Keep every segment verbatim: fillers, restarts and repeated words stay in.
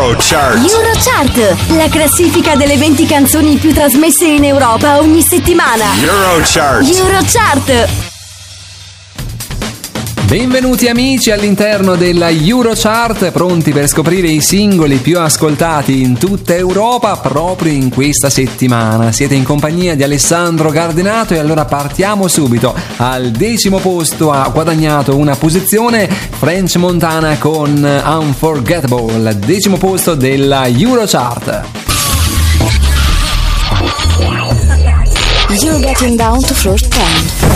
Eurochart. Eurochart, la classifica delle venti canzoni più trasmesse in Europa ogni settimana. Eurochart. Eurochart. Benvenuti amici all'interno della Eurochart, pronti per scoprire i singoli più ascoltati in tutta Europa proprio in questa settimana. Siete in compagnia di Alessandro Gardenato e allora partiamo subito. Al decimo posto ha guadagnato una posizione French Montana con Unforgettable, decimo posto della Eurochart. You're getting down to floor ten.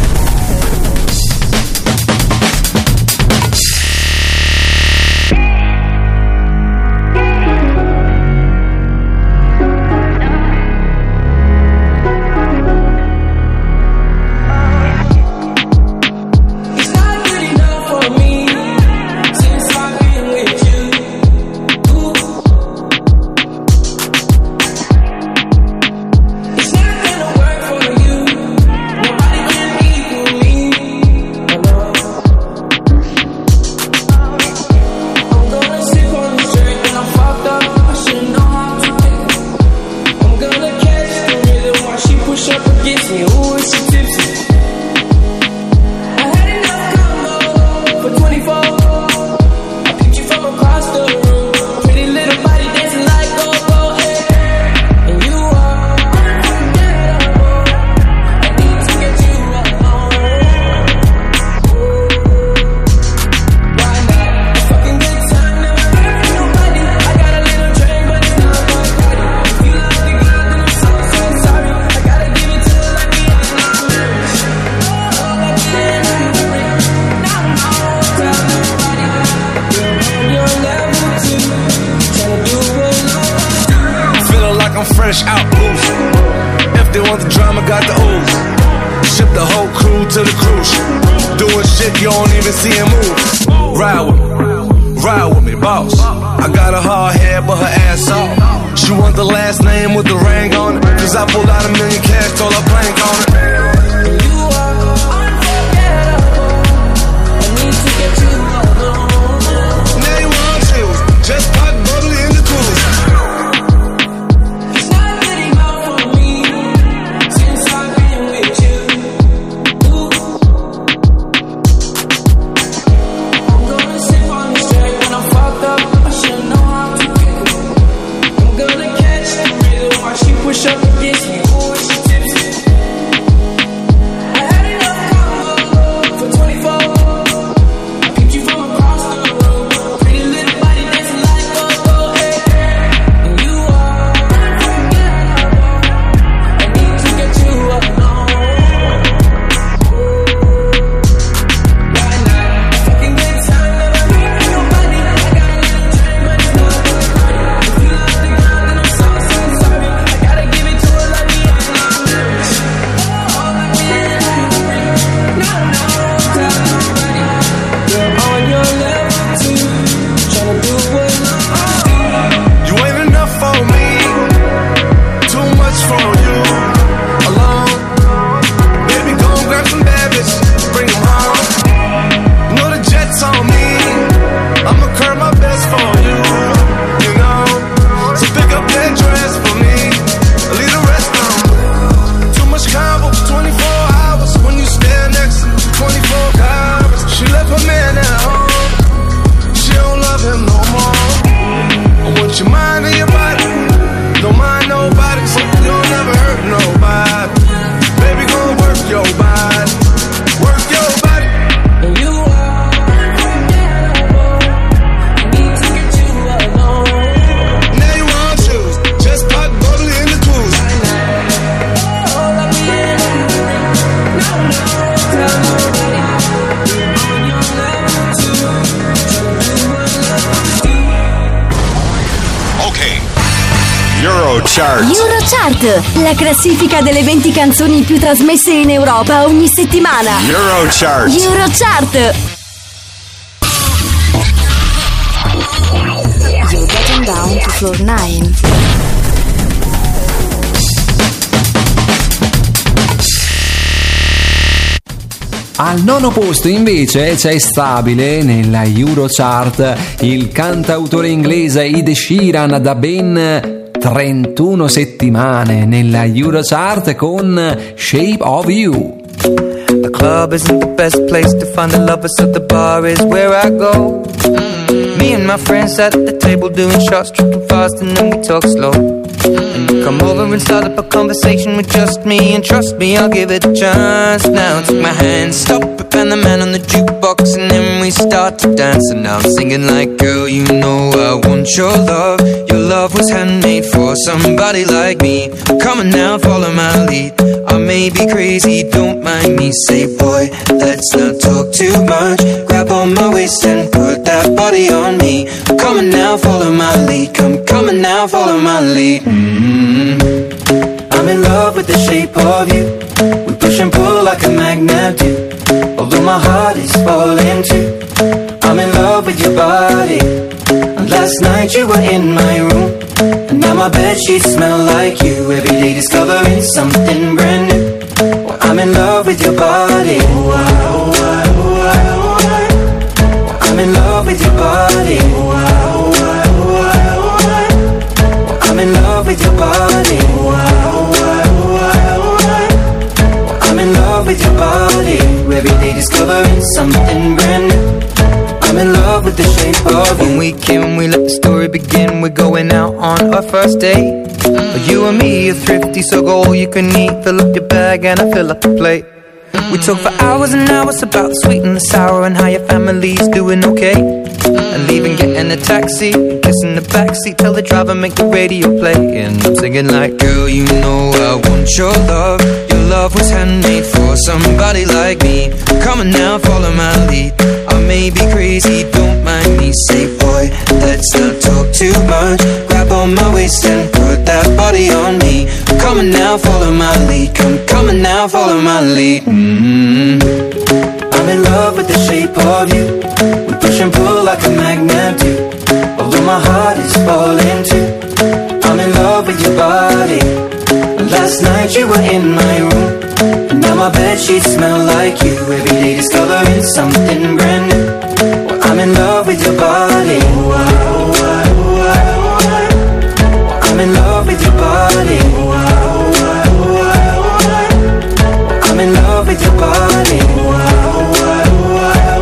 Eurochart, la classifica delle venti canzoni più trasmesse in Europa ogni settimana. Eurochart. Eurochart. You're getting down to floor nine. Al nono posto invece c'è stabile nella Eurochart il cantautore inglese Ed Sheeran da ben trentuno settimane nella Eurochart con Shape of You. The club isn't the best place to find the lovers, so the bar is where I go. Mm. Me and my friends at the table doing shots, tripping fast, and then we talk slow. And you come over and start up a conversation with just me, and trust me, I'll give it a chance. Now take my hand, stop it, and the man on the jukebox, and then we start to dance. And now I'm singing like, girl, you know I want your love. Your love was handmade for somebody like me. Come on now, follow my lead. I may be crazy, don't mind me. Say, boy, let's not talk too much. Grab on my waist and put that body on me. Come on now, follow my lead. Come, come on now, follow my lead. Mm-hmm. I'm in love with the shape of you. We push and pull like a magnet do. Although my heart is falling too. I'm in love with your body. And last night you were in my room, and now my bedsheets smell like you. Every day discovering something brand new. Well, I'm in love with your body. Oh, I, oh, I, oh, I, oh, I. Well, I'm in love with your body. Oh, I, oh, I, oh, I, oh, I. Well, I'm in love with your body. Oh, I, oh, I, oh, I, oh, I. Well, I'm in love with your body. Every day discovering something brand new. I'm in love with the shape of you. When we came, we let the story begin. We're going out on our first date. Mm. You and me are thrifty, so go all you can eat. Fill up your bag and I fill up the plate. Mm. We talk for hours and hours about the sweet and the sour, and how your family's doing okay. Mm. And leaving, getting a taxi, kissing the backseat, tell the driver make the radio play. And I'm singing like, girl, you know I want your love. Your love was handmade for somebody like me. Come on now, follow my lead. I may be crazy, don't mind me. Say, boy, let's not talk too much. Grab on my waist and put that body on me. Come on now, follow my lead. Come, come on now, follow my lead. Mm-hmm. I'm in love with the shape of you. We push and pull like a magnet do. Although my heart is falling too. I'm in love with your body. Last night you were in my room, and now my bedsheets smell like you. Every day discovering something brand new. Well, I'm in love with your body. Oh, I, oh, I, oh, I, oh, I. I'm in love with your body. Oh, I, oh, I, oh, I, oh, I. I'm in love with your body. Oh, I, oh, I, oh, I,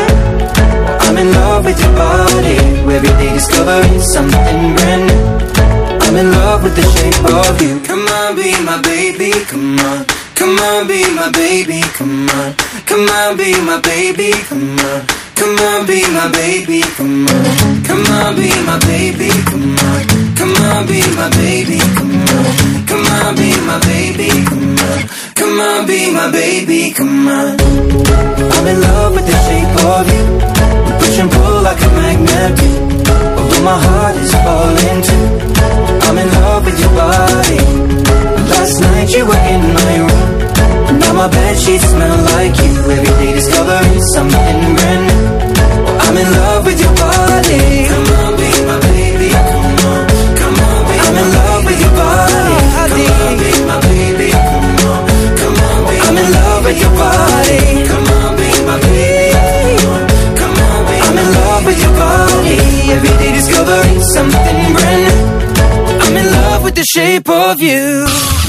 oh, I. I'm in love with your body. Every day discovering something brand new. I'm in love with the shape of you. Come on, be my baby, come on. Come on, be my baby, come on. Come on, be my baby, come on. Come on, be my baby, come on. Come on, be my baby, come on. Come on, be my baby, come on. Come on, be my baby, come on. Come on, be my baby, come on. I'm in love with the shape of you. We push and pull like a magnet do. Although my heart is falling too. I'm in love with your body. Last night you were in my room, and now my bedsheets smell like you. Every day discovering something brand new. I'm in love with your body. Come on, be my baby. Come on, come on, be I'm in love with your body. Come on, be my baby. Come on, come on, be I'm in love with your body. Come on, be my baby. Come on, come on, be I'm in love with your body. Every day discovering something brand new. I'm in love with the shape of you.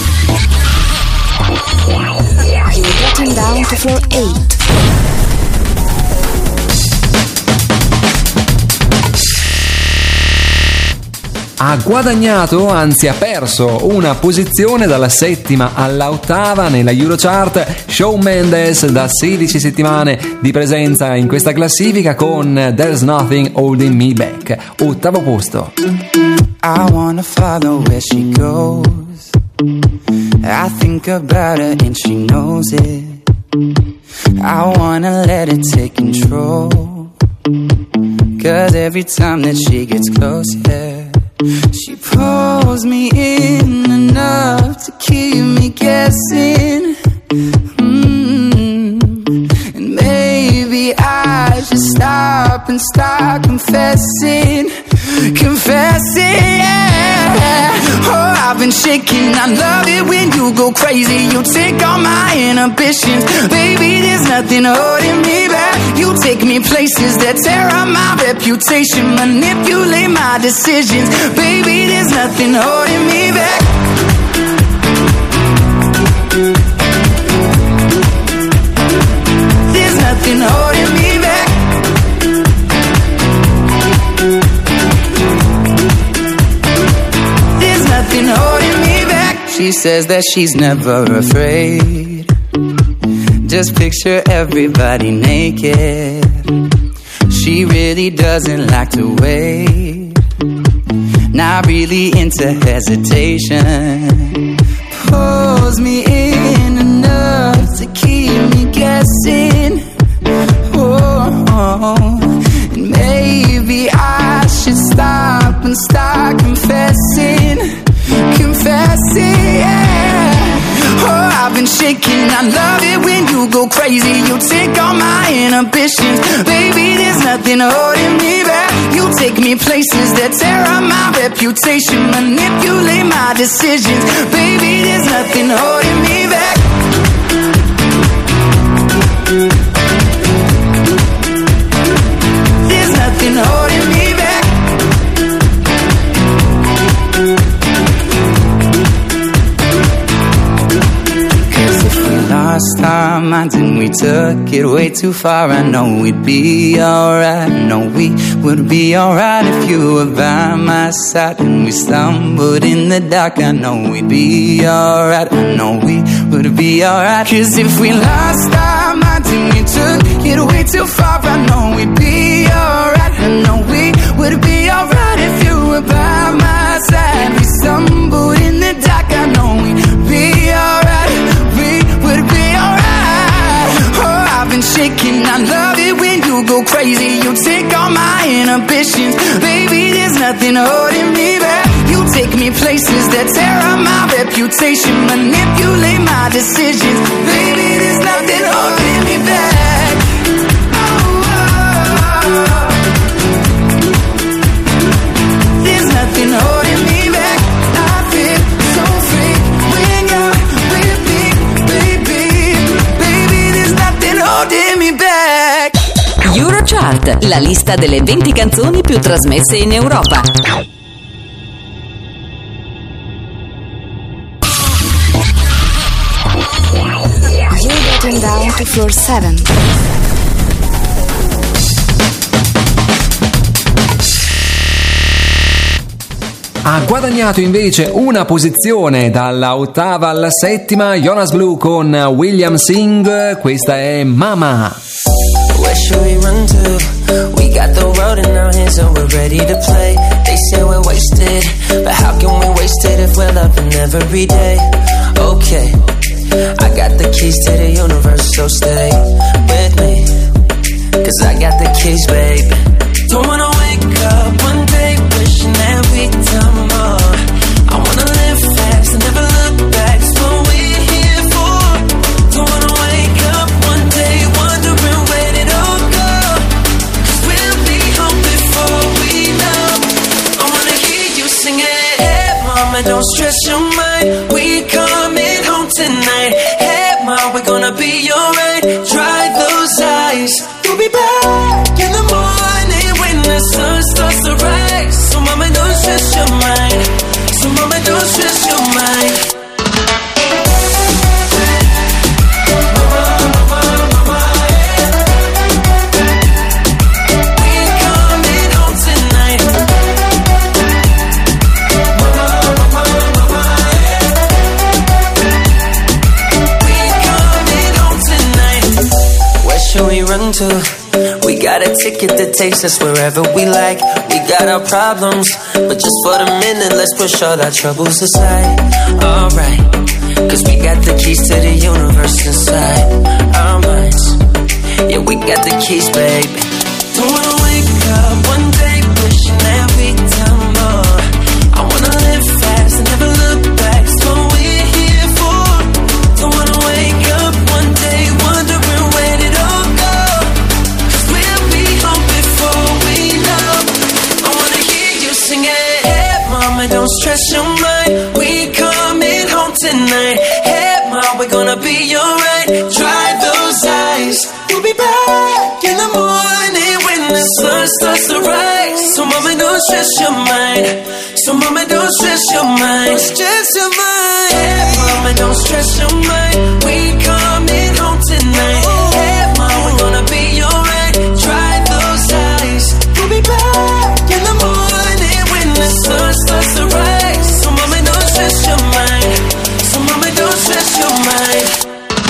You're getting down to floor eight. Ha guadagnato, anzi ha perso una posizione dalla settima alla ottava nella Eurochart. Shawn Mendes da sedici settimane di presenza in questa classifica con There's Nothing Holding Me Back, ottavo posto. I wanna follow where she goes. I think about her and she knows it. I wanna let it take control. Cause every time that she gets closer, she pulls me in enough to keep me guessing. Mm-hmm. And maybe I should stop and start confessing, confessing, yeah. Oh, I've been shaking, I love it when you go crazy. You take all my inhibitions, baby, there's nothing holding me back. You take me places that tear up my reputation, manipulate my decisions, baby, there's nothing holding me back. There's nothing holding me back. There's nothing holding me back. She says that she's never afraid. Just picture everybody naked. She really doesn't like to wait. Not really into hesitation. Pulls me in enough to keep me guessing. Oh, oh. And maybe I should stop and start confessing, confessing, yeah. Oh, I've been shaking, I love it when you go crazy. You take all my inhibitions, baby, there's nothing holding me back. You take me places that tear up my reputation, manipulate my decisions, baby, there's nothing holding me back. There's nothing holding me back. Lost our minds and we took it way too far. I know we'd be alright. I know we would be alright if you were by my side. And we stumbled in the dark. I know we'd be alright. I know we would be alright. Cause if we lost our minds and we took it way too far, I know we'd be alright. I know we would be alright if you were by my side. We stumbled in the dark. I know we'd be alright. Would be alright. Oh, I've been shaking, I love it when you go crazy. You take all my inhibitions, baby, there's nothing holding me back. You take me places that tear up my reputation, manipulate my decisions, baby, there's nothing holding me back. Oh, oh, oh. There's nothing holding me back. I feel so free when you're with me. Holding me back. Eurochart, la lista delle venti canzoni più trasmesse in Europa. You're getting down to floor seven. Ha guadagnato invece una posizione dalla ottava alla settima Jonas Blue con William Singh, questa è Mama. Where should we run to? We got the road in our hands and we're ready to play. They say we're wasted, but how can we waste it if we're loving every day? Okay, I got the keys to the universe, so stay with me, cause I got the keys, babe. Don't wanna wake up one day wishing that we'd done more. I wanna live fast and never look back, that's what we're here for. Don't wanna wake up one day wondering where did it all go, cause we'll be home before we know. I wanna hear you sing it. Hey mama, don't stress your mind, we coming home tonight. Hey mama, we're gonna be alright. Dry those eyes, we'll be back in the morning when the sun starts to rise. So mama, don't stress your mind. So mama, don't stress your mind. Mama, mama, mama, yeah. We coming home tonight. Mama, mama, mama, yeah. We coming home tonight. Where should we run to? We got a ticket that takes us wherever we like. We got our problems, but just for the minute, let's push all our troubles aside. Alright, cause we got the keys to the universe inside our minds. Yeah, we got the keys, babe. Don't wanna wake up one day wishing that we'd done more. I wanna live fast and never look back, that's what we're here for. Don't wanna wake up one day wondering where did it all go, cause we'll be back in the morning when the sun starts to rise. So mama, don't stress your mind. So mama, don't stress your mind. Stress your mind. Hey mama, don't stress your mind. We coming home tonight. Hey mama, we're gonna be alright. Dry those eyes. We'll be back in the morning when the sun starts to rise. So mama, don't stress your mind. So mama, don't stress your mind.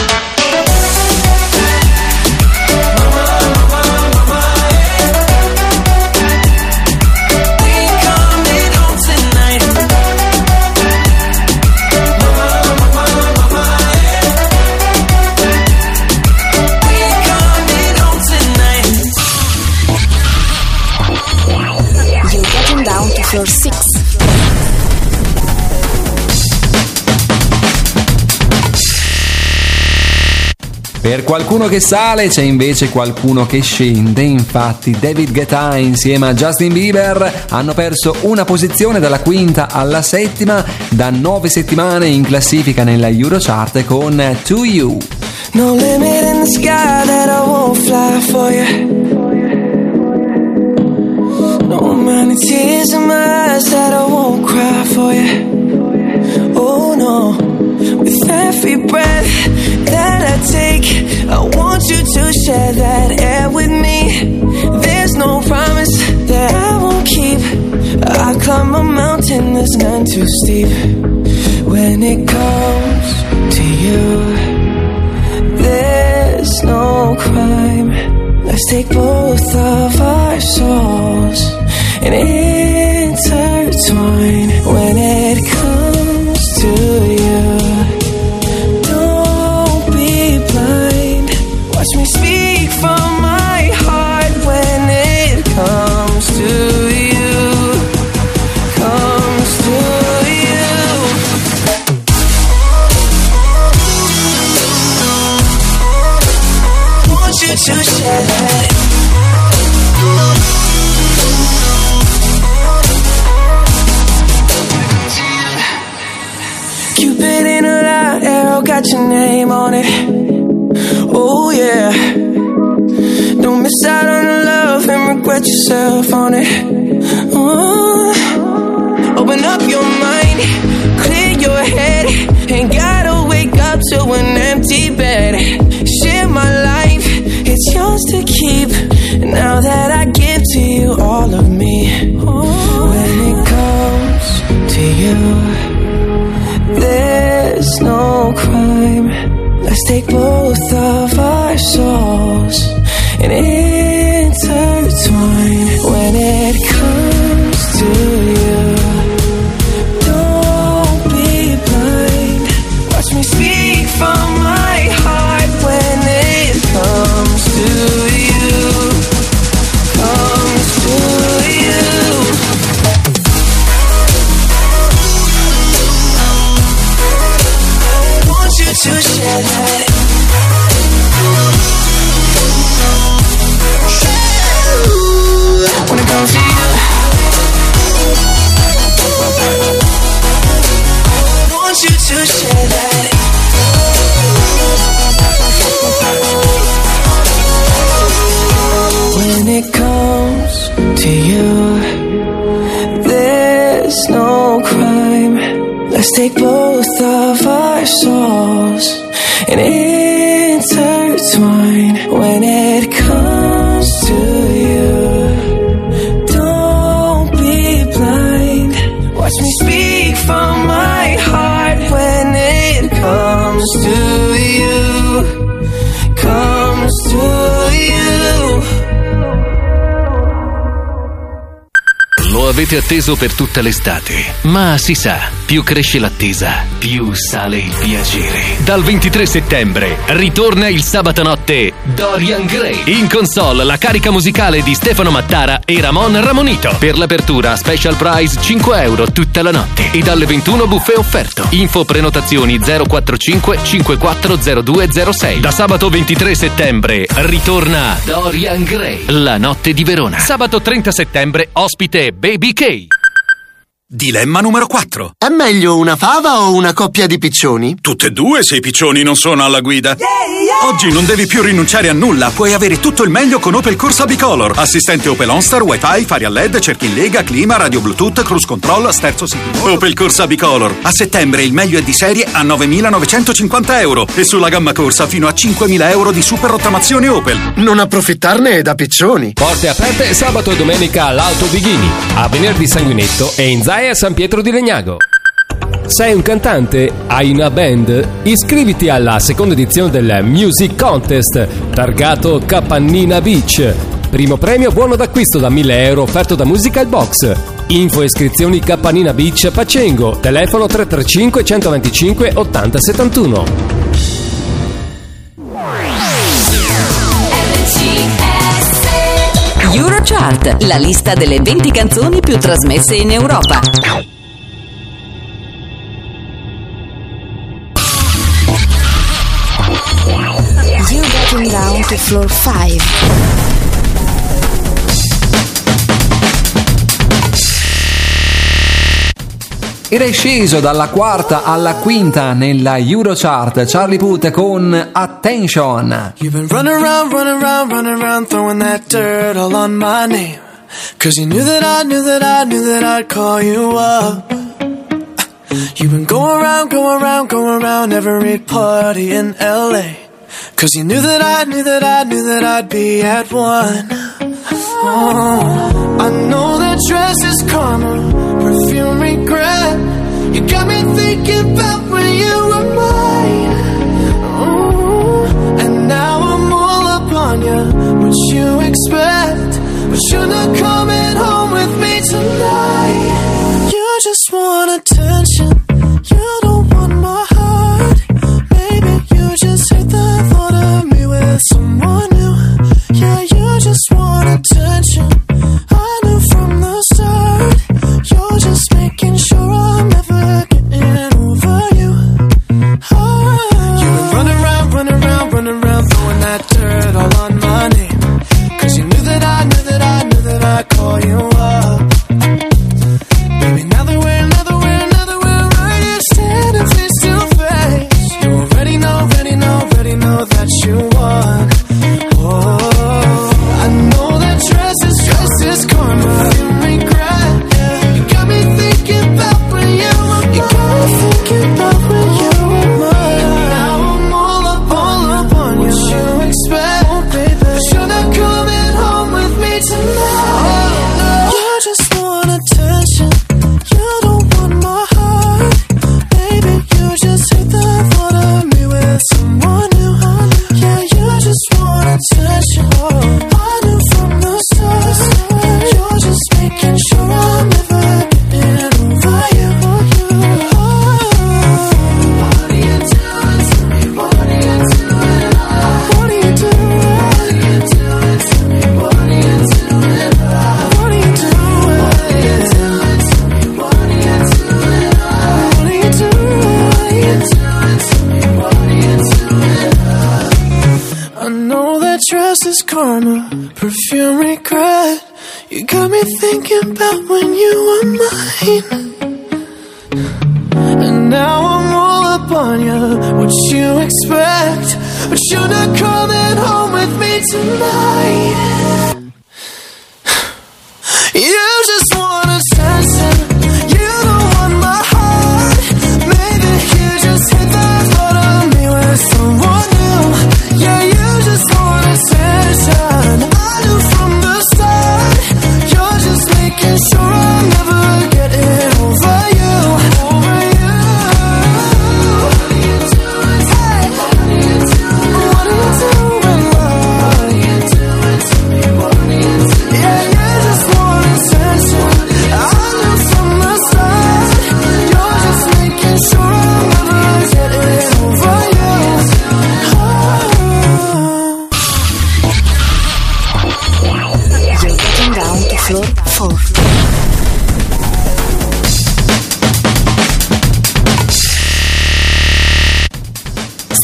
Floor six. Per qualcuno che sale c'è invece qualcuno che scende. Infatti David Guetta insieme a Justin Bieber hanno perso una posizione dalla quinta alla settima da nove settimane in classifica nella Eurochart con To You. No limit in the sky that I won't fly for you. No amount of tears in my eyes that I won't cry for you. Oh no, with every breath that I take, I want you to share that air with me. There's no promise that I won't keep. I climb a mountain that's none too steep. When it comes to you, there's no crime. Let's take both of our souls and intertwine. When it comes to you, don't be blind. Watch me speak from my heart. When it comes to you, comes to you. Want you to share that. Cupid in a light arrow got your name on it. Oh yeah. Don't miss out on the love and regret yourself on it. Oh. Open up your mind, clear your head. Ain't gotta wake up to an empty bed. Share my life, it's yours to keep. Now that I give to you all of me. Oh. When it comes to you, there's no crime. Let's take both of our souls and intertwine. When it comes to you, don't be blind. Watch me speak from my heart. When it comes to you, comes to you. To share that. When it comes to you, I want you to share that. When it comes to you, there's no crime. Let's take both of our souls and intertwine. When it comes to you, don't be blind. Watch me speak from my heart. When it comes to you, comes to you. Lo avete atteso per tutta l'estate, ma si sa, più cresce l'attesa, più sale il piacere. Dal ventitré settembre ritorna il sabato notte Dorian Gray. In console la carica musicale di Stefano Mattara e Ramon Ramonito. Per l'apertura special prize cinque euro tutta la notte e dalle ventuno buffet offerto. Info prenotazioni zero quattro cinque cinque quattro zero due zero sei. Da sabato ventitré settembre ritorna Dorian Gray, la notte di Verona. Sabato trenta settembre ospite Baby K. Dilemma numero quattro. È meglio una fava o una coppia di piccioni? Tutte e due se i piccioni non sono alla guida. Yeah, yeah. Oggi non devi più rinunciare a nulla, puoi avere tutto il meglio con Opel Corsa Bicolor. Assistente Opel OnStar, Wi-Fi, fari a L E D, cerchi in lega, clima, radio Bluetooth, cruise control, sterzo sicuro. Opel Corsa Bicolor. A settembre il meglio è di serie a novemilanovecentocinquanta euro e sulla gamma Corsa fino a cinquemila euro di super rottamazione Opel. Non approfittarne è da piccioni. Porte aperte sabato e domenica all'Auto Bighini, a venerdì Sanguinetto e in Zaia San Pietro di Legnago. Sei un cantante? Hai una band? Iscriviti alla seconda edizione del Music Contest targato Capannina Beach. Primo premio buono d'acquisto da mille euro offerto da Musical Box. Info e iscrizioni Capannina Beach Pacengo. Telefono tre tre cinque uno zero due cinque otto zero sette uno. Eurochart, la lista delle venti canzoni più trasmesse in Europa. You getting down to floor five. Era sceso dalla quarta alla quinta nella Eurochart Charlie Puth con Attention. You've been running around, running around, running around, throwing that dirt all on my name. Cause you knew that I, knew that I, knew that I'd call you up. You've been going around, going around, going around every party in L A. Cause you knew that I, knew that I, knew that I'd be at one. Oh, I know that dress is karma, perfume regret. You got me thinking about when you were mine. Oh, and now I'm all up on you. What you expect? But you're not coming home with me tonight. You just want attention. You don't want my heart. Maybe you just hate the thought of me with someone new. Yeah, you just want attention. I knew from the start. You're just making sure I'm never getting over you. Oh. You've been running around, running around, running around, throwing that dirt all on my name. Cause you knew that I, knew that I, knew that I'd call you up. Baby, now that we're, now that we're, now that we're right here standing face to face, you already know, already know, already know that you won. Oh, I know that dress is, dress is karma, you regret. Yeah. You got me thinking about when you were mine. You got me thinking about when you were mine. Now I'm all up, all up on you. What you expect, oh, baby? But you're not coming home with me tonight. Oh, no. You just want attention. You don't want my heart. Baby, you just hate the thought of me with someone new. Yeah, you just want attention. Oh, I knew from the start. You're just making sure I'm never getting over you. Oh, what are you doing to me? What are you doing? What are you doing? What are you doing to me? What are you doing? What are you doing? What are you doing to me? What are you doing? What are you doing? What are you doing to me? What are you doing? I know that dress is karma, perfume regret. You got me thinking about when you were mine. And now I'm all up on you. What you expect? But you're not coming home with me tonight. You just want attention. You don't want my heart. Maybe you just hit the thought of me with someone new. Yeah, you just want attention. I knew from the start. You're just making sure I'm never getting over you. Over you. What are you doing? Hey. What are you doing? What are you doing? What are you doing to me? What are you doing? Yeah, you just want attention. I knew from the start. You're just making sure I'm never getting over you. You're getting down to floor four.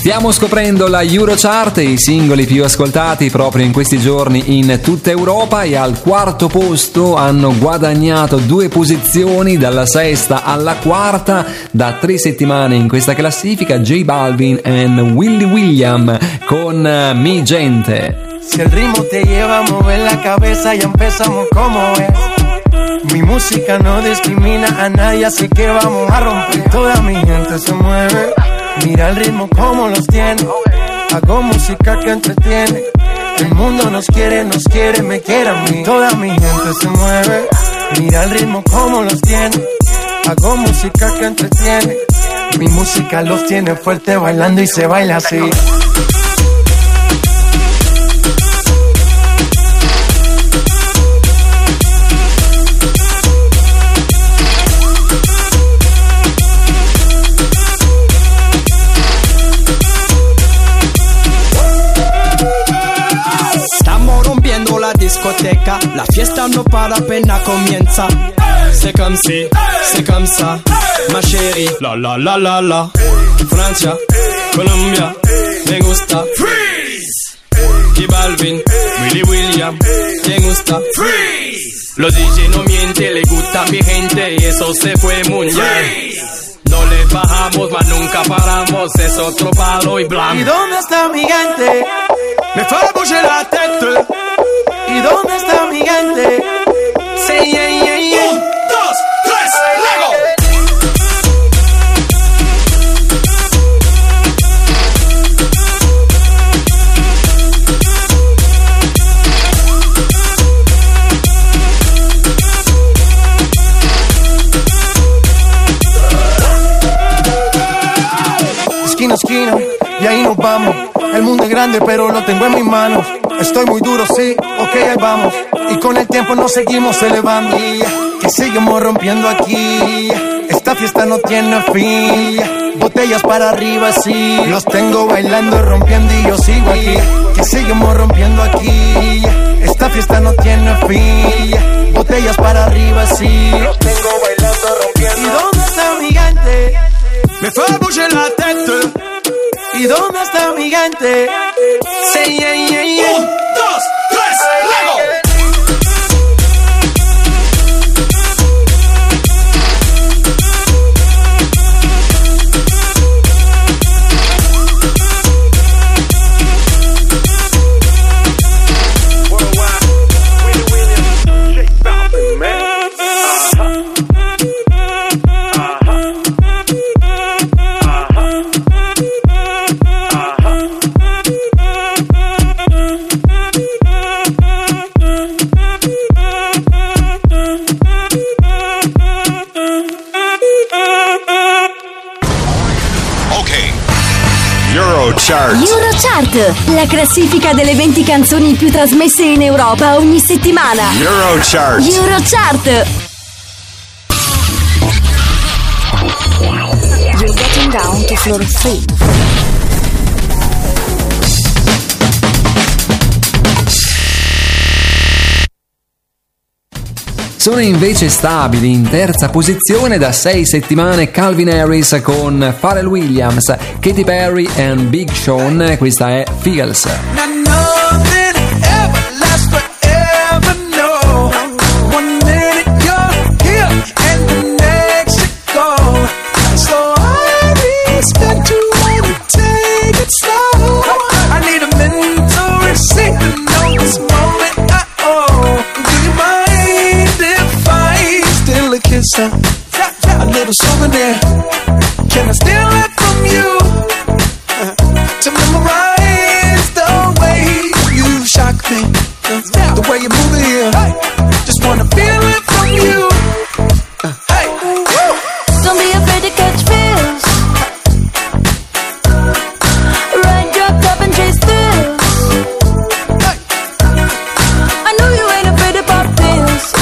Stiamo scoprendo la Eurochart, i singoli più ascoltati proprio in questi giorni in tutta Europa, e al quarto posto hanno guadagnato due posizioni dalla sesta alla quarta da tre settimane in questa classifica J Balvin e Willy William con uh, Mi Gente. Si el ritmo te lleva a mover la cabeza, ya empezamos como es. Mi música no discrimina a nadie, así que vamos a romper. Toda mi gente se mueve. Mira el ritmo como los tiene. Hago música que entretiene. El mundo nos quiere, nos quiere, me quiere a mí. Toda mi gente se mueve. Mira el ritmo como los tiene. Hago música que entretiene. Mi música los tiene fuerte bailando y se baila así. Discoteca, la fiesta no para apenas comienza. C'est comme si, c'est comme ça, ma chérie. La la la la la. Francia, Colombia, me gusta. Freeze. J Balvin, Willy William, me gusta. Freeze. Los D J no mienten, le gusta mi gente y eso se fue muy bien. No le bajamos, mas nunca paramos, es otro palo y blanco. ¿Y dónde está mi gente? Me fue a bouger la tête. ¿Y dónde está mi gente? Sí, yeah, yeah, yeah. Un, dos, tres, Lego. Esquina a esquina, y ahí nos vamos. El mundo es grande, pero lo tengo en mis manos. Estoy muy duro, sí, ok, ahí vamos. Y con el tiempo nos seguimos elevando. Que seguimos rompiendo aquí. Esta fiesta no tiene fin. Botellas para arriba, sí. Los tengo bailando, rompiendo y yo sigo aquí. Que seguimos rompiendo aquí. Esta fiesta no tiene fin. Botellas para arriba, sí. Los tengo bailando, rompiendo. ¿Y dónde está mi gente? Me fue a bouger la tête. ¿Y dónde está mi gente? Sí, yeah, yeah, yeah. Un, dos, tres, Lego. Eurochart. Eurochart, la classifica delle venti canzoni più trasmesse in Europa ogni settimana. Eurochart. Eurochart. You're getting down to floor three. Sono invece stabili in terza posizione da sei settimane Calvin Harris con Pharrell Williams, Katy Perry e Big Sean. Questa è Feels. A little souvenir. Can I steal it from you? Uh, to memorize the way you shock me, uh, the way you move it here. Just wanna feel it from you. Uh, hey, woo. Don't be afraid to catch feels. Ride your cup and chase thrills. I know you ain't afraid to pop pills.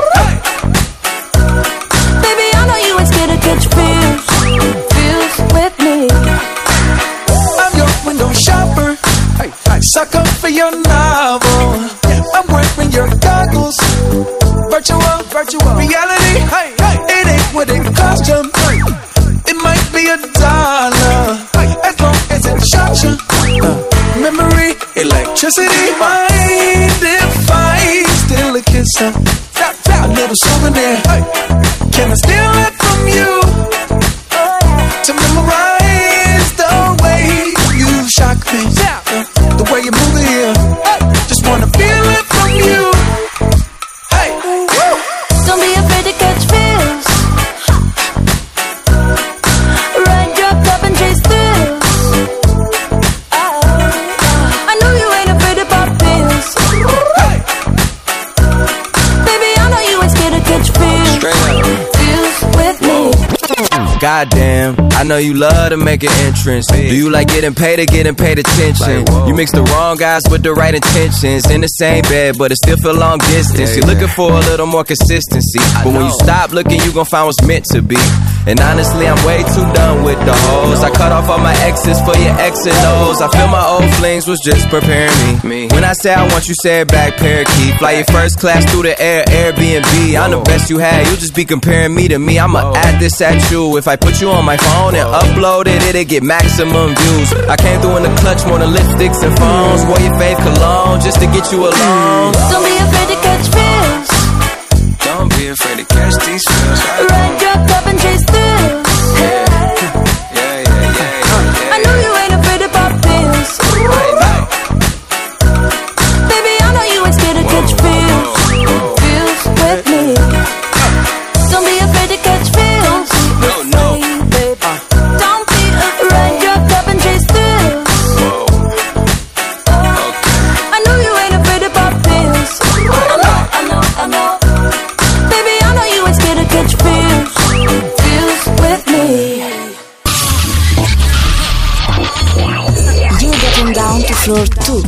Catch feels, feels with me. I'm your window shopper, hey, hey. Sucker for your novel. I'm wearing your goggles. Virtual, virtual reality. Hey, hey. It ain't what it cost you. It might be a dollar, as long as it shot you. Uh, memory, electricity. Mind if I steal a kiss? Uh, a little souvenir. Hey. Can I steal it from you? To memorize the way you shock me. Uh, the way you move it here. Just wanna feel it from you. Hey, woo. Don't be afraid to catch feels. Ride your cup and chase thrills. I know you ain't afraid to pop pills. Hey. Baby, I know you ain't scared to catch feels. Straight up. Feels with me. Goddamn, I know you love to make an entrance. Do you like getting paid or getting paid attention? You mix the wrong guys with the right intentions. In the same bed, but it still feel long distance. You're looking for a little more consistency. But when you stop looking, you gon' find what's meant to be. And honestly, I'm way too done with the hoes. I cut off all my exes for your X and O's. I feel my old flings was just preparing me. When I say I want you, say it back, parakeet. Fly your first class through the air, Airbnb. I'm the best you had, you'll just be comparing me to me. I'ma add this at you. If I put you on my phone and upload it, it'll get maximum views. I came through in the clutch more than lipsticks and phones. Wore your fave cologne just to get you alone. Don't be afraid to catch feels. Don't be afraid to catch these feels. Ride your cup and chase thrills. Yeah, yeah, yeah, yeah, yeah. I know you ain't afraid to pop pills. Baby, I know you ain't scared to catch feels. Feels with me. Don't be afraid to catch feels. No, no. Don't be afraid. Ride your cup and chase thrills. I know you ain't afraid to pop pills. I know, I know, I know. Baby, I know you ain't scared to catch feels. Feels with me. You getting down to floor two.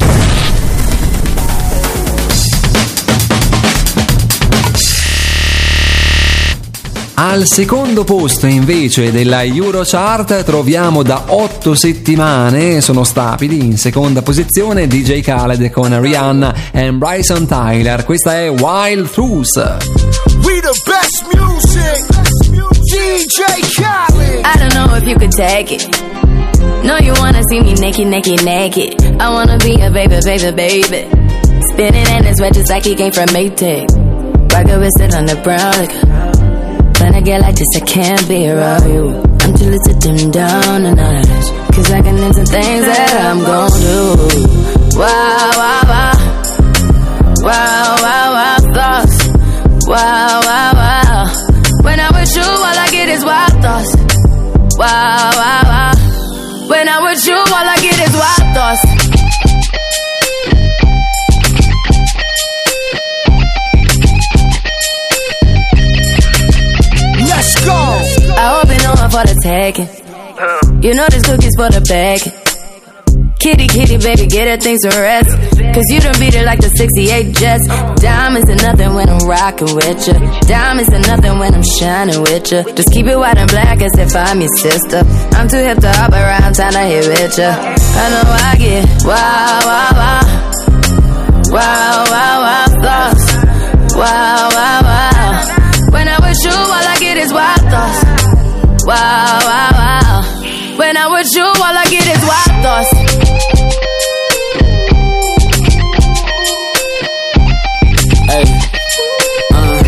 Al secondo posto invece della Eurochart troviamo da otto settimane, sono stabili, in seconda posizione D J Khaled con Rihanna e Bryson Tyler. Questa è Wild Truth. We the best music. D J Khaled. I don't know if you could take it. No, you wanna see me naked, naked, naked. I wanna be a baby, baby, baby. Spinning in his wet just like he came from Maytag. Rocket with it on the brown like. When I get like this, I can't be around you. I'm too little to dim down a notch. Cause I can into things that I'm gon' do. Wow, wow, wow. Wow, wow, wow, thoughts. Wow, wow, wow. When I'm with you, all I get is wild thoughts. Wow, wow, wow. When I'm with you, all I get is wild thoughts. Let's go. I hope you know I'm for the taking. You know this cookie's for the bag. Kitty, kitty, baby, get her things to rest. Cause you done beat it like the sixty-eight Jets. Diamonds are nothing when I'm rockin' with ya. Diamonds are nothing when I'm shining with ya. Just keep it white and black as if I'm your sister. I'm too hip to hop around, time to hit with ya. I know I get wow, wow, wow. Wow, wow, wow, thoughts. Wow, wow, wow. When I'm with you, all I get is wild thoughts. Wow, wow, wow. When I'm with you, all I get is wild thoughts. Hey, uh,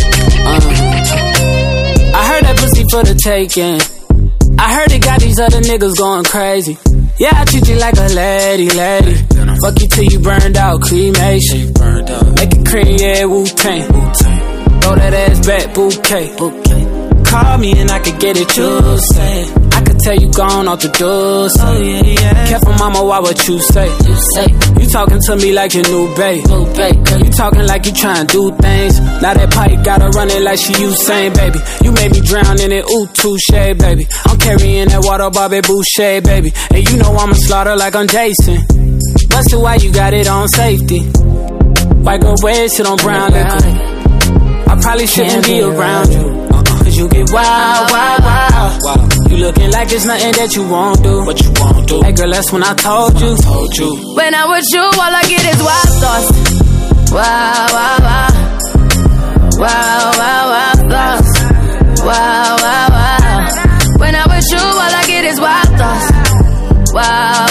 uh. I heard that pussy for the taking. I heard it got these other niggas going crazy. Yeah, I treat you like a lady, lady. Fuck you till you burned out, cremation. Make it cream, yeah, Wu-Tang. Throw that ass back, bouquet. Call me and I could get it, you say. I could tell you gone off the door. Oh yeah, yeah. Careful, mama, why what you say? You say you talking to me like your new babe. New babe. You talking like you trying to do things. Now that pipe gotta run it like she Usain, baby. You made me drown in it, ooh, touche, baby. I'm carrying that water, Bobby Boucher, baby. And you know I'ma slaughter like I'm Jason. Busted, why you got it on safety? White girl red shit on brown liquor. I probably shouldn't be around you. Cause you get wild, wild, wild. You looking like it's nothing that you won't do. What you won't do. Hey girl, that's when I told you. Told you. When I'm with you, all I get is wild thoughts. Wow, wow, wow. Wow, wow, wow, thoughts. Wow, wow, wow. When I'm with you, all I get is wild thoughts. Wow,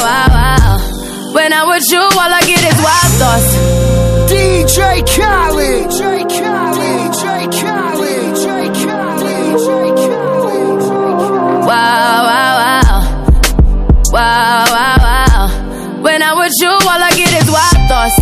J. Khaled, J. Khaled, J. Khaled, J. Khaled, J. Khaled. Wow, wow, wow. Wow, wow, wow. When I'm with you, all I get is wild thoughts.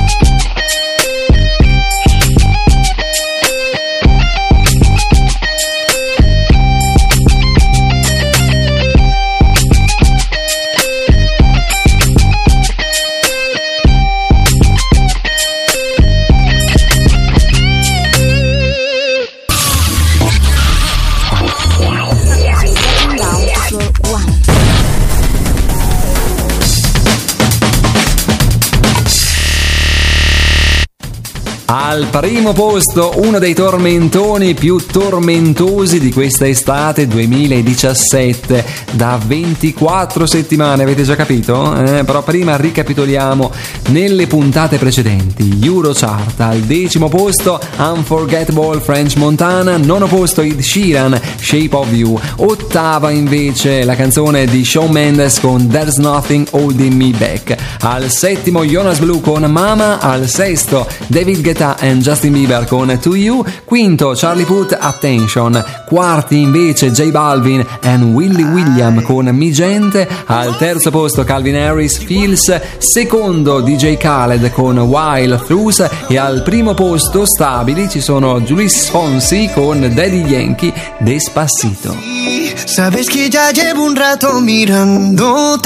Al primo posto uno dei tormentoni più tormentosi di questa estate duemiladiciassette, da ventiquattro settimane, avete già capito? Eh, però prima ricapitoliamo nelle puntate precedenti. Eurochart, al decimo posto Unforgettable French Montana, nono posto Ed Sheeran, Shape of You, ottava invece la canzone di Shawn Mendes con There's Nothing Holding Me Back, al settimo Jonas Blue con Mama, al sesto David Guetta and Justin Bieber con To You, quinto Charlie Puth Attention, quarti invece J Balvin and Willy William con Mi Gente, al terzo posto Calvin Harris Feels, secondo D J Khaled con Wild Throughs e al primo posto stabili ci sono Luis Fonsi con Daddy Yankee Despacito. Sabes que ya llevo un rato mirándote,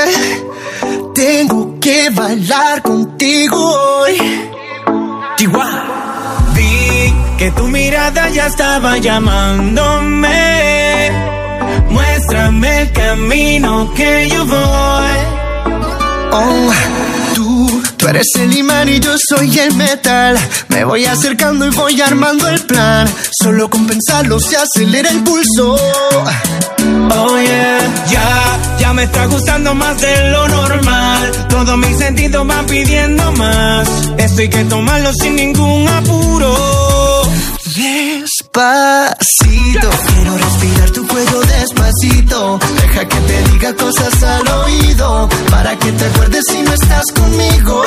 tengo que bailar contigo hoy. Chihuahua. Vi que tu mirada ya estaba llamándome. Muéstrame el camino que yo voy. Oh, tú, tú eres el imán y yo soy el metal. Me voy acercando y voy armando el plan. Solo con pensarlo se acelera el pulso. Oh yeah, ya, ya me está gustando más de lo normal. Todos mis sentidos van pidiendo más. Esto hay que tomarlo sin ningún apuro. Despacito, quiero respirar tu cuello despacito. Deja que te diga cosas al oído, para que te acuerdes si no estás conmigo.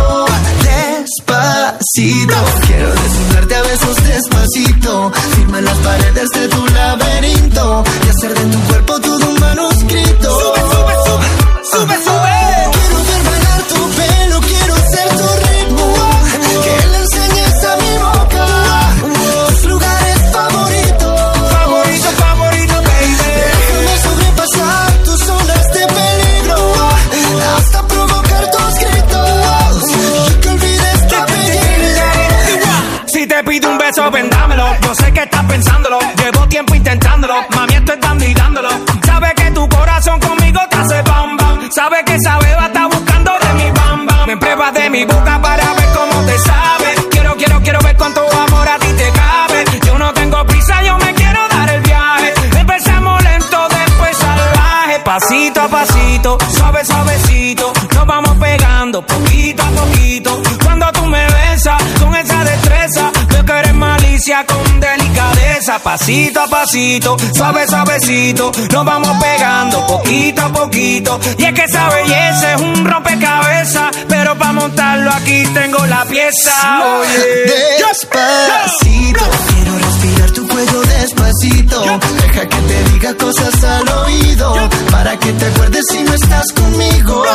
Despacito, quiero desnudarte a besos despacito. Firma las paredes de tu laberinto y hacer de tu cuerpo todo un manuscrito. Sube, sube, sube, sube, sube. Quiero ver bailar tu pelo, quiero ser tu ritmo. Que le enseñes a mi boca tus lugares favoritos. Favorito, favorito, baby. Déjame sobrepasar tus zonas de peligro hasta provocar tus gritos y que olvides tu apellido. Si te pido un beso, vendámelo. Yo sé que estás pensándolo. Llevo tiempo intentándolo. Mami, estoy dando y dándolo. Sabe que tu corazón conmigo te hace bam bam. Sabe que esa beba está buscando de mi bam bam. Me pruebas de mi boca para ver cómo te sabe. Quiero, quiero, quiero ver cuánto amor a ti te cabe. Yo no tengo prisa, yo me quiero dar el viaje. Empezamos lento, después salvaje. Pasito a pasito, suave, suavecito. Nos vamos pegando poquito a poquito. Cuando tú me besas con esa destreza, veo que eres malicia con delicadeza. Pasito a pasito, suave, suavecito. Nos vamos pegando poquito a poquito. Y es que esa belleza es un rompecabezas, pero para montarlo aquí tengo la pieza. Oye, despacito, quiero respirar tu cuello despacito. Deja que te diga cosas al oído, para que te acuerdes si no estás conmigo.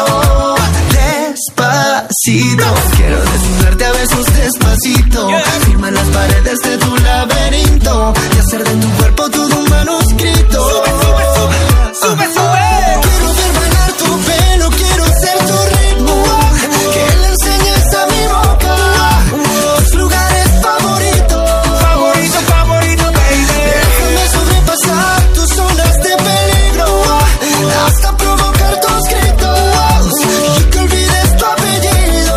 Despacito, quiero desnudarte a besos despacito. Firma las paredes de tu laberinto y hacer de tu cuerpo todo un manuscrito. Sube, sube, sube, sube, sube. Quiero ver bailar tu pelo, quiero ser tu ritmo. Que le enseñes a mi boca tus lugares favoritos. Favorito, favorito, baby. Déjame sobrepasar tus zonas de peligro hasta provocar tus gritos y que olvides tu apellido.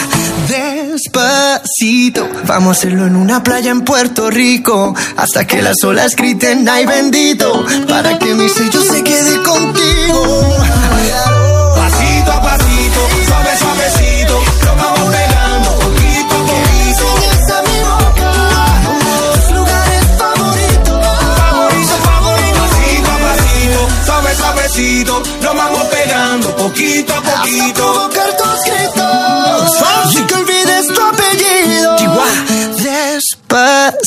Despacito, vamos a hacerlo en una playa en Puerto Rico, hasta que las olas griten ay bendito, para que mi sello se quede contigo. Pasito a pasito, suave, suavecito. Lo vamos pegando poquito a poquito. Enseñas a mi boca tus lugares favoritos. Favorito, favorito. Pasito a pasito, suave, suavecito. Lo vamos pegando poquito a poquito. Hasta provocar tus gritos y que olvides tu apellido.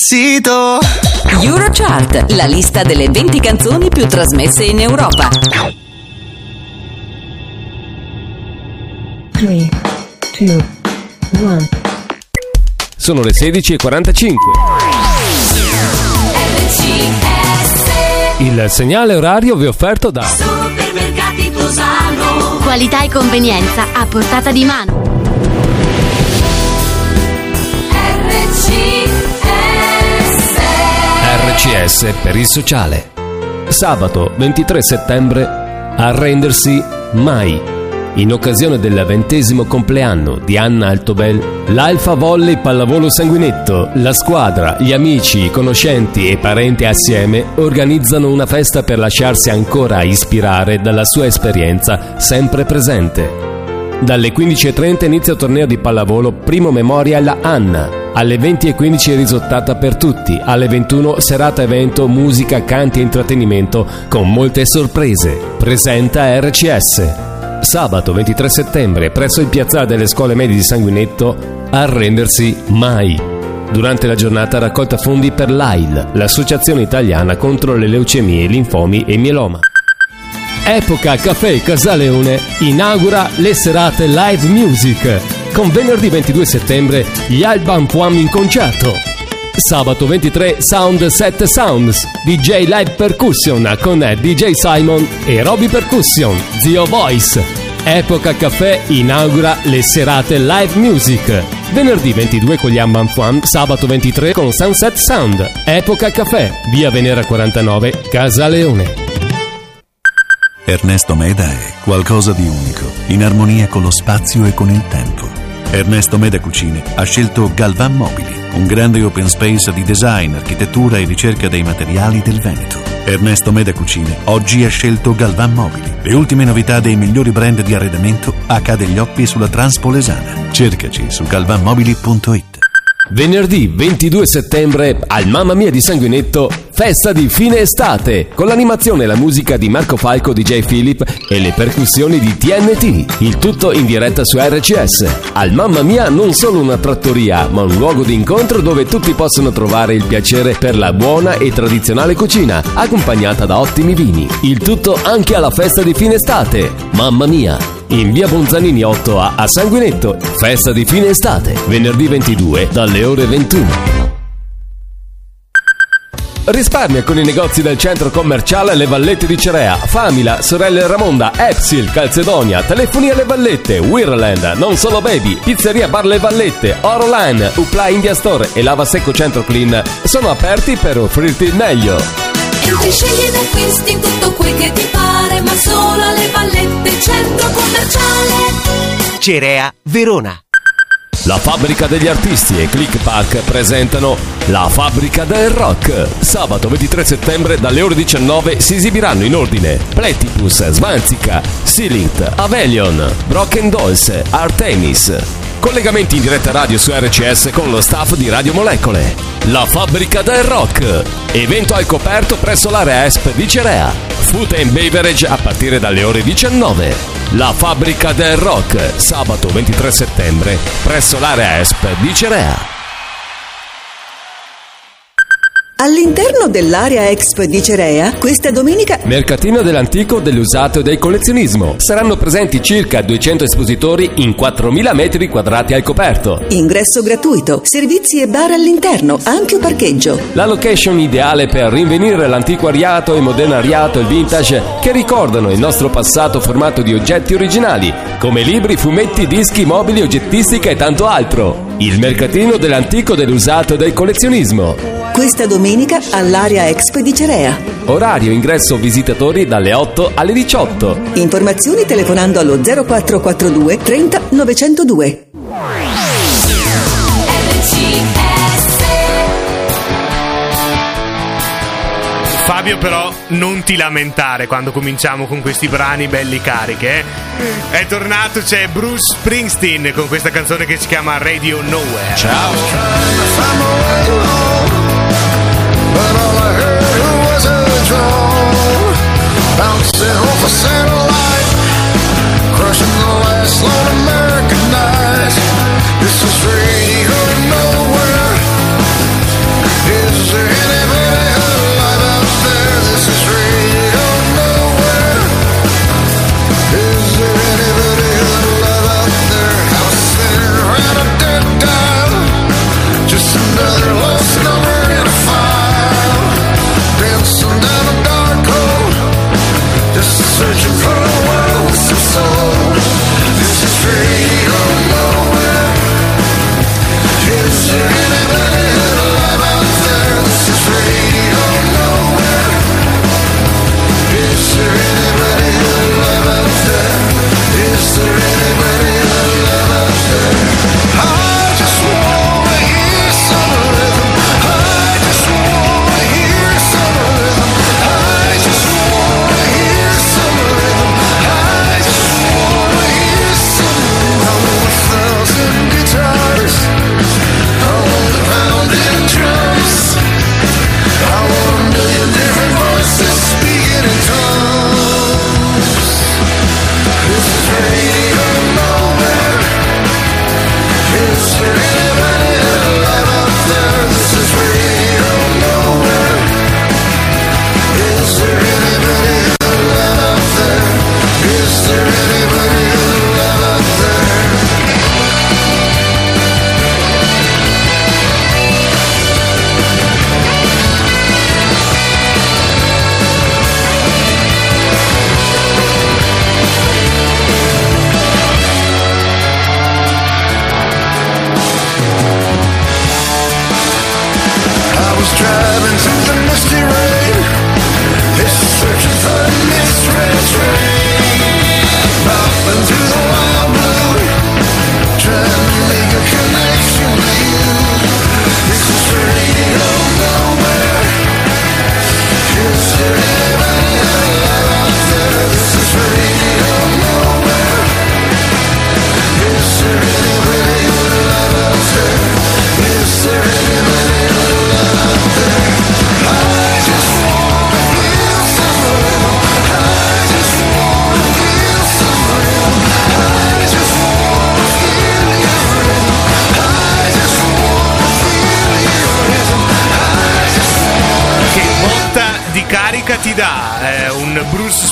Despacito. Eurochart, la lista delle venti canzoni più trasmesse in Europa. tre, due, uno. Sono le sedici e quarantacinque. Il segnale orario vi è offerto da Supermercati Tosano. Qualità e convenienza a portata di mano. R C S per il sociale. Sabato ventitré settembre, Arrendersi mai. In occasione del ventesimo compleanno di Anna Altobel, l'Alfa Volley Pallavolo Sanguinetto, la squadra, gli amici, i conoscenti e parenti assieme organizzano una festa per lasciarsi ancora ispirare dalla sua esperienza sempre presente. Dalle quindici e trenta inizia il torneo di pallavolo Primo Memorial Anna. Alle venti e quindici risottata per tutti. Alle ventuno serata evento, musica, canti e intrattenimento con molte sorprese. Presenta R C S. Sabato ventitré settembre presso il piazzale delle scuole medie di Sanguinetto, Arrendersi mai. Durante la giornata raccolta fondi per l'A I L, l'Associazione Italiana contro le leucemie, linfomi e mieloma. Epoca Caffè Casaleone inaugura le serate live music con venerdì ventidue settembre gli Alban Puam in concerto. Sabato ventitré Sound Set Sounds, D J Live Percussion con D J Simon e Roby Percussion, Zio Voice. Epoca Caffè inaugura le serate live music. Venerdì ventidue con gli Alban Puam, sabato ventitré con Sunset Sound. Epoca Caffè, via Venera quarantanove, Casaleone. Ernesto Meda è qualcosa di unico, in armonia con lo spazio e con il tempo. Ernesto Meda Cucine ha scelto Galvan Mobili, un grande open space di design, architettura e ricerca dei materiali del Veneto. Ernesto Meda Cucine oggi ha scelto Galvan Mobili, le ultime novità dei migliori brand di arredamento a Cadeglioppi e sulla Transpolesana. Cercaci su galvanmobili punto it. Venerdì ventidue settembre al Mamma Mia di Sanguinetto, festa di fine estate, con l'animazione e la musica di Marco Falco, D J Philip e le percussioni di T N T. Il tutto in diretta su R C S. Al Mamma Mia non solo una trattoria, ma un luogo di incontro dove tutti possono trovare il piacere per la buona e tradizionale cucina, accompagnata da ottimi vini. Il tutto anche alla festa di fine estate. Mamma Mia! In via Bonzanini otto A a Sanguinetto, festa di fine estate, venerdì ventidue dalle ore ventuno. Risparmia con i negozi del centro commerciale Le Vallette di Cerea, Famila, Sorelle Ramonda, Epsil, Calzedonia, Telefonia Le Vallette, Wirland, Non Solo Baby, Pizzeria Bar Le Vallette, Oroline, Upla India Store e Lava Secco Centro Clean sono aperti per offrirti il meglio. Entri, scegli ed acquisti tutto quel che ti pare, ma solo alle Vallette, centro commerciale Cerea, Verona. La Fabbrica degli Artisti e Click Park presentano La Fabbrica del Rock. Sabato ventitré settembre dalle ore diciannove si esibiranno in ordine Platypus, Svanzica, Silint, Avelion, Broken Dolls, Artemis. Collegamenti in diretta radio su R C S con lo staff di Radio Molecole. La Fabbrica del Rock. Evento al coperto presso l'area E S P di Cerea. Food and Beverage a partire dalle ore diciannove. La Fabbrica del Rock. Sabato ventitré settembre presso l'area E S P di Cerea. All'interno dell'area Expo di Cerea, questa domenica Mercatino dell'antico, dell'usato e del collezionismo. Saranno presenti circa duecento espositori in quattromila metri quadrati al coperto. Ingresso gratuito, servizi e bar all'interno, ampio parcheggio. La location ideale per rinvenire l'antiquariato, il modernariato e il vintage che ricordano il nostro passato formato di oggetti originali, come libri, fumetti, dischi, mobili, oggettistica e tanto altro. Il mercatino dell'antico, dell'usato e del collezionismo. Questa domenica all'area Expo di Cerea. Orario ingresso visitatori dalle otto alle diciotto. Informazioni telefonando allo zero quattro quattro due trenta novecentodue. Fabio, però non ti lamentare quando cominciamo con questi brani belli carichi, eh? È tornato, c'è Bruce Springsteen con questa canzone che si chiama Radio Nowhere. Ciao. But all I heard was a drone bouncing off a satellite, crushing the last lone American night. This is Radio Nowhere.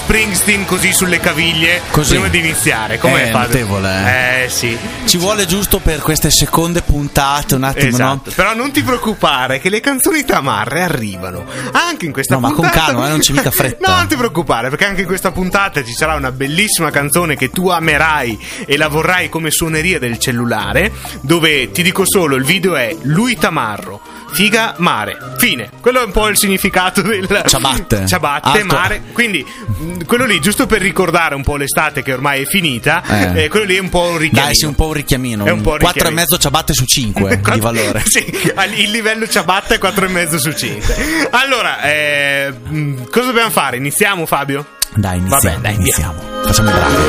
Springsteen così sulle caviglie Così. prima di iniziare. Come Eh, fate? notevole, Eh sì. Ci vuole giusto per queste seconde puntate un attimo, Esatto. no? Però non ti preoccupare che le canzoni tamarre arrivano anche in questa No, ma puntata. con calma, eh, non c'è mica fretta. No, non ti preoccupare, perché anche in questa puntata ci sarà una bellissima canzone che tu amerai e la vorrai come suoneria del cellulare, dove ti dico solo, il video è Lui Tamarro, figa, mare, fine. Quello è un po' il significato del ciabatte, ciabatte, Alto. mare. Quindi mh, quello lì, giusto per ricordare un po' l'estate che ormai è finita, Eh. eh, quello lì è un po' un richiamino. Dai, sì, un po' un richiamino. È un po' un quattro e richiamino. mezzo ciabatte su cinque di valore. Sì, il livello ciabatta è quattro e mezzo su cinque. Allora, eh, mh, cosa dobbiamo fare? Iniziamo, Fabio? Dai, iniziamo. Vabbè, dai, iniziamo. Facciamo i bravi.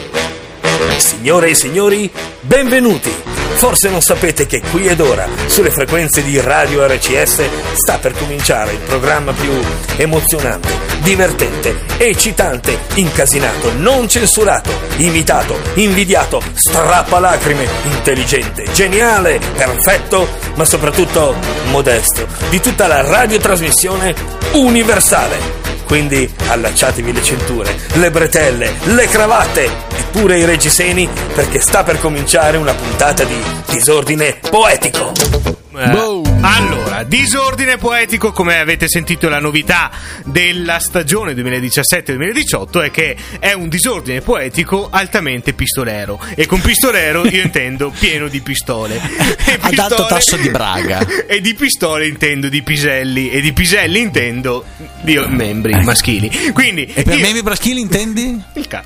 Signore e signori, benvenuti! Forse non sapete che qui ed ora, sulle frequenze di Radio R C S, sta per cominciare il programma più emozionante, divertente, eccitante, incasinato, non censurato, imitato, invidiato, strappalacrime, intelligente, geniale, perfetto, ma soprattutto modesto, di tutta la radiotrasmissione universale. Quindi allacciatevi le cinture, le bretelle, le cravatte e pure i reggiseni, perché sta per cominciare una puntata di Disordine Poetico. Eh, allora, Disordine Poetico, come avete sentito, la novità della stagione duemiladiciassette duemiladiciotto è che è un disordine poetico altamente pistolero, e con pistolero io intendo pieno di pistole. E Ad alto pistole- tasso di Braga. E di pistole intendo di piselli, e di piselli intendo di membri maschili. Quindi E per io- membri maschili intendi? il cazzo.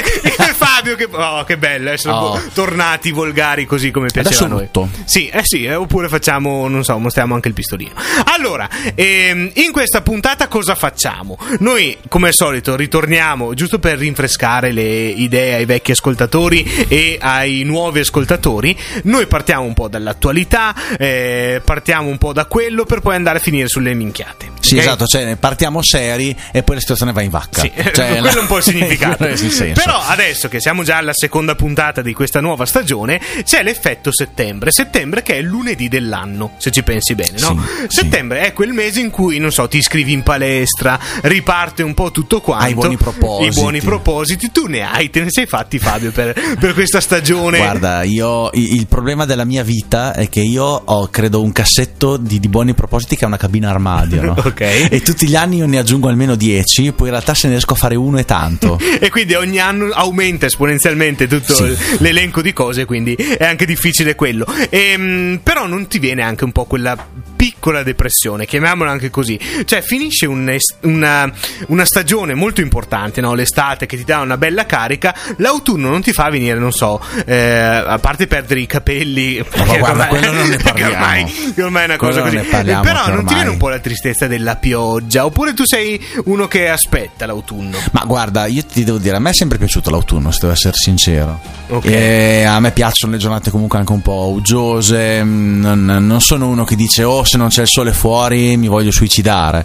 E Fabio, che, oh, che bello essere Oh. un po' tornati volgari così come piaceva Adesso a noi. lutto. Sì, eh sì, eh, oppure facciamo, non so, mostriamo anche il pistolino. Allora, ehm, in questa puntata cosa facciamo? Noi, come al solito, ritorniamo giusto per rinfrescare le idee ai vecchi ascoltatori e ai nuovi ascoltatori. Noi partiamo un po' dall'attualità, eh, partiamo un po' da quello per poi andare a finire sulle minchiate. Sì, ok? esatto, cioè partiamo seri e poi la situazione va in vacca. Sì, Cioè, quello la- è un po' il significato. il senso. Però adesso che siamo già alla seconda puntata di questa nuova stagione, c'è l'effetto settembre. Settembre che è il lunedì dell'anno, se ci pensi bene, no? Sì, Settembre è quel mese in cui, non so, ti iscrivi in palestra, riparte un po' tutto quanto. Hai buoni propositi. I buoni propositi, tu ne hai, te ne sei fatti, Fabio, per, per questa stagione. Guarda, io il il problema della mia vita è che io ho, credo, un cassetto di, di buoni propositi che è una cabina armadio, no? Ok. E tutti gli anni io ne aggiungo almeno dieci, poi in realtà se ne riesco a fare uno e tanto. E quindi ogni anno aumenta esponenzialmente tutto Sì. il- l'elenco di cose, quindi è anche difficile quello. Ehm, però non ti viene anche un po' quella piccola depressione, chiamiamola anche così? Cioè finisce un est- una, una stagione molto importante, no? L'estate che ti dà una bella carica, l'autunno non ti fa venire, non so, eh, a parte perdere i capelli, perché guarda, ormai- quello non ne perché parliamo. ormai, che ormai è una cosa Quello non così. ne parliamo, Però che non ti ormai- viene un po' la tristezza della pioggia? Oppure tu sei uno che aspetta l'autunno? Ma guarda, io ti devo dire, a me è sempre piaciuto l'autunno, se devo essere sincero. Ok. E a me piacciono le giornate comunque anche un po' uggiose. Non, non sono uno che dice oh, se non c'è il sole fuori mi voglio suicidare.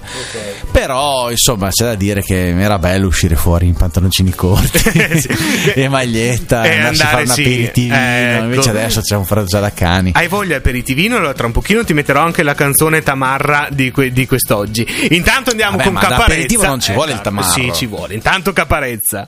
Però insomma c'è da dire che era bello uscire fuori in pantaloncini corti e maglietta, E andarsi a fare andare, un sì, aperitivino. ecco. Invece adesso c'è un freddo già da cani. Hai voglia aperitivino? Allora tra un pochino ti metterò anche la canzone Tamarra di, que- di quest'oggi. Intanto andiamo Vabbè, con ma da Caparezza. aperitivo non ci vuole il tamarro. Sì, ci vuole. Intanto Caparezza.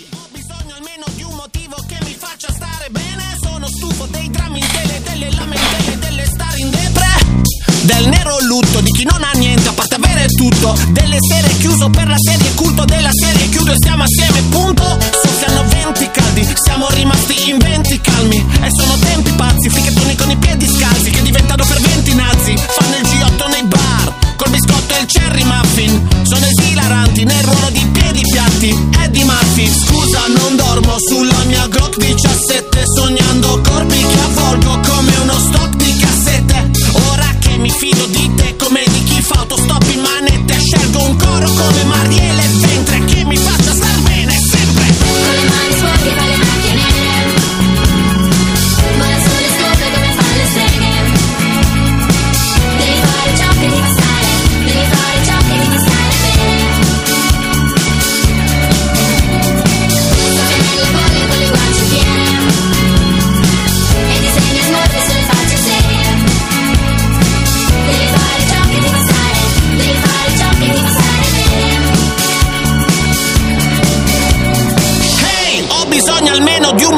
Sono stufo dei drammi in tele, delle lamentele, delle stare in depre, del nero lutto di chi non ha niente a parte avere tutto, delle sere chiuso per la serie culto della serie chiudo e stiamo assieme punto. Soffiano venti caldi, siamo rimasti in venti calmi e sono tempi pazzi, fichettoni con i piedi scalzi che diventano ferventi nazi, fanno il G otto nei bar col biscotto e il cherry muffin, sono esilaranti nel ruolo di piedi piatti. Eddie Murphy, scusa non dormo sulla mia Glock diciassette, sognando corpi che avvolgo come uno stock di cassette. Ora che mi fido di te come di chi fa autostop in manette, scelgo un coro come Marielle Ventre che mi faccia star bene sempre. Con le mani sporche fa le macchine, ma da sole scopre come fa le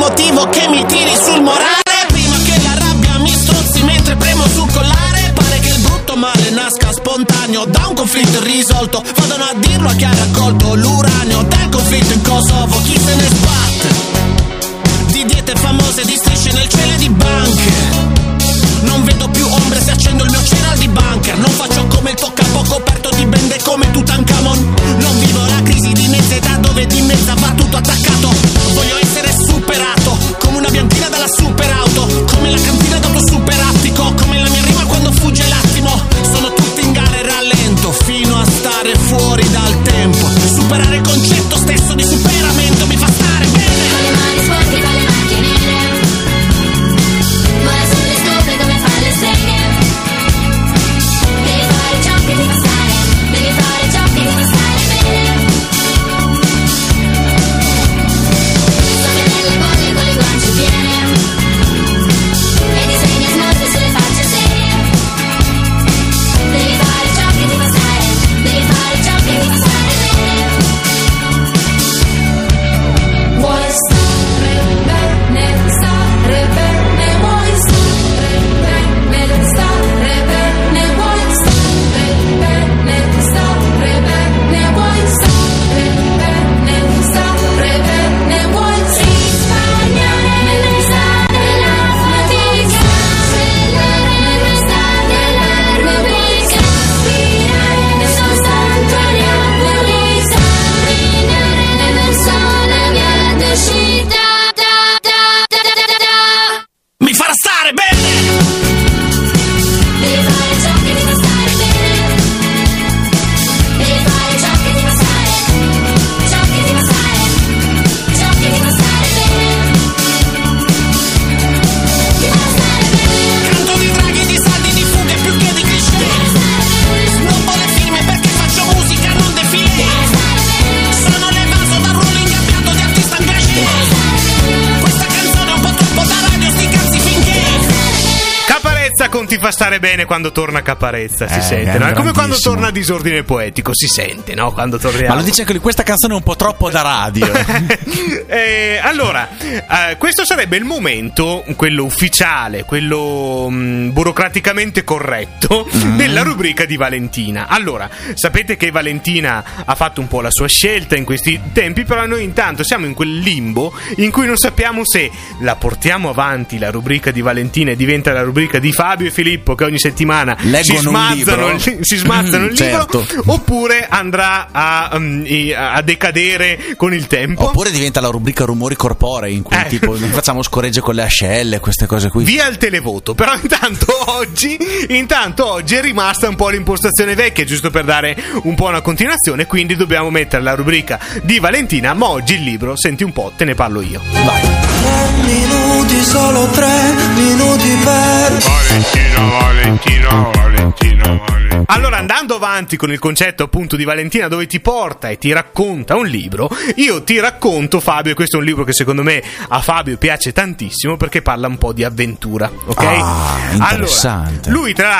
motivo che mi tiri sul morale. Prima che la rabbia mi strozzi mentre premo sul collare. Pare che il brutto male nasca spontaneo da un conflitto irrisolto. Vadano a dirlo a chi ha raccolto l'uranio dal conflitto in Kosovo. Chi se ne sbatte di diete famose, di strisce nel cielo e di banche. Non vedo più ombre se accendo il mio cereal di bunker. Non faccio come il toccapo coperto di bende come Tutankhamon. Non vivo la crisi di mezza età dove di mezza va tutto attaccato. Voglio essere superato come una bianchina dalla superauto, come la cantina dopo superattico, come la mia rima quando fugge l'attimo. Sono tutti in gara e rallento fino a stare fuori dal tempo. Superare il concetto stesso di superamento mi fa stare bene. Con le mani sporche, con le macchie nere, vola sulle stufe come fanno le streghe. Devi fare ciò che ti fa stare, devi fare ciò che ti fa stare bene. Soffia nelle bolle con le guance piene e disegna smolte sulle facce serie. Devi fare ciò che ti fa stare, devi fare ciò che ti fa stare bene. Vuoi stare bene, stare bene, vuoi stare bene, stare bene, vuoi stare bene, stare bene, vuoi stare bene, stare bene, vuoi risparmiare nell'estate dell'Atlantica, nell'estate dell'Atlantica, respirare nel suo santuario, brillare nel sole che uscita. Mi farà stare bene. Devi fare ciò che ti fa stare bene. Devi fare ciò che ti fa stare, ciò che ti fa stare, ciò che ti fa stare bene. Ti fa stare bene. Canto di draghi, di saldi, di fughe più che di cliché. Snobbo le firme perché faccio musica, non defilé. Sono l'evaso dal ruolo ingabbiato di artista engagé. Questa canzone è un po' troppo da radio, sti cazzi finché. Caparezza con Ti fa stare bene quando torna Caparezza, si Eh, sente, è no? È come quando grandissimo. torna Disordine Poetico, si sente, no? Quando torniamo. Ma lo dice anche lui, questa canzone è un po' troppo da radio. Eh, allora, eh, questo sarebbe il momento, quello ufficiale, quello mh, burocraticamente corretto Mm. della rubrica di Valentina. Allora, sapete che Valentina ha fatto un po' la sua scelta in questi tempi, però noi intanto siamo in quel limbo in cui non sappiamo se la portiamo avanti la rubrica di Valentina e diventa la rubrica di Fabio e Filippo che ogni settimana si Leggono un smazzano, libro. il, si smazzano il Certo. libro, oppure andrà a, um, i- a decadere con il tempo. Oppure diventa la rubrica rumori corporei in cui Eh. tipo noi facciamo scoregge con le ascelle, queste cose qui. Via il televoto. Però intanto oggi Intanto oggi è rimasta un po' l'impostazione vecchia, giusto per dare un po' una continuazione. Quindi dobbiamo mettere la rubrica di Valentina. Ma oggi il libro, senti un po', te ne parlo io. Vai. Tre minuti, solo tre minuti per Valentina, Valentina, Valentina, Valentina. Allora, andando avanti con il concetto appunto di Valentina, dove ti porta e ti racconta un libro, io ti racconto, Fabio, e questo è un libro che secondo me a Fabio piace tantissimo perché parla un po' di avventura, ok? Ah, interessante. Allora, lui tra